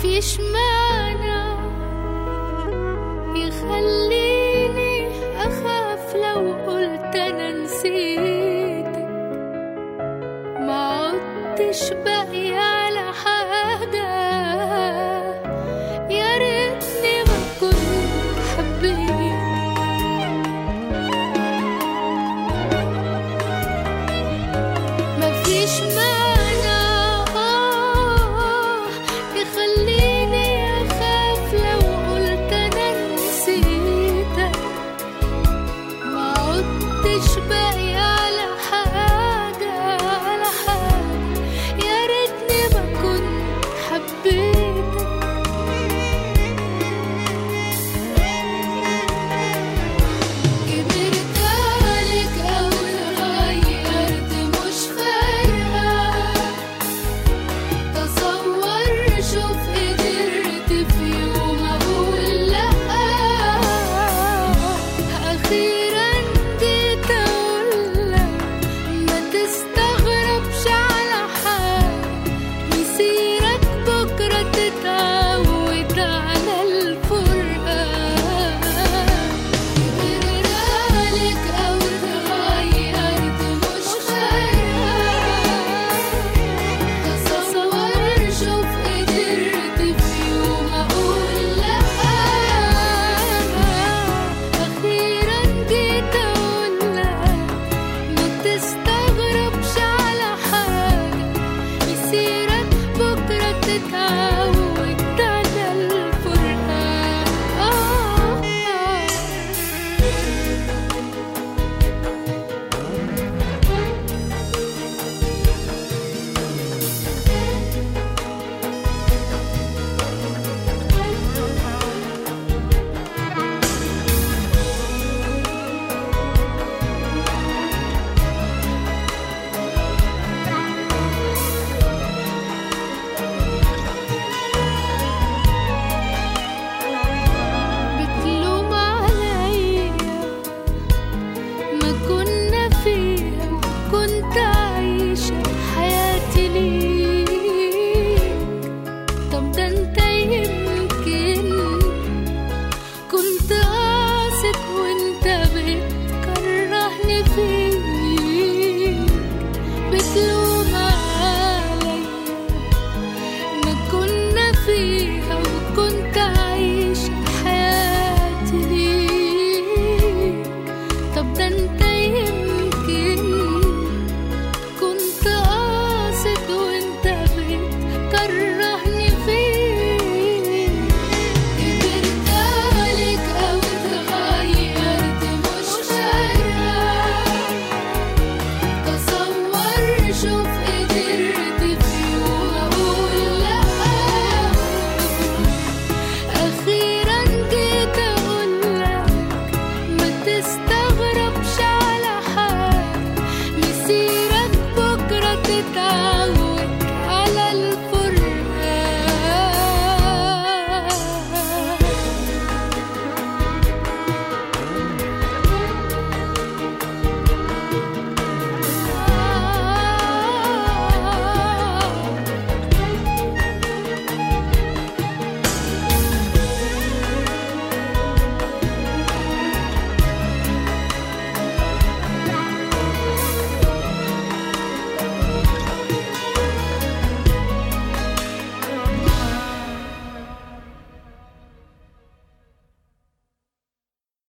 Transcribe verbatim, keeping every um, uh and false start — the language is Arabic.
مفيش معنى يخليني أخاف لو قلت أنا نسيتك، ما عدتش باقي على حاجة، يا ريتني ما كنت حبيت. مفيش معنى آه يخليني أخاف لو قلت أنا نسيتك، ما عدتش باقي على حاجة على حاجة، يا ريتني ما كنت حبيتك. كبرت عليك أو اتغيرت مش فارقة، تصور شوف قدرت في يوم أقول لأ، أخيرا جيت أقولك ما تستغربش على حاجة، مسيرك بكرة تتعود على الفرقة. كبرت عليك أو اتغيرت مش فارقة، تصور شوف قدرت في يوم أقول لأ، أخيرا جيت أقولك ما تستغربش على حاجة، مسيرك بكرة تتعود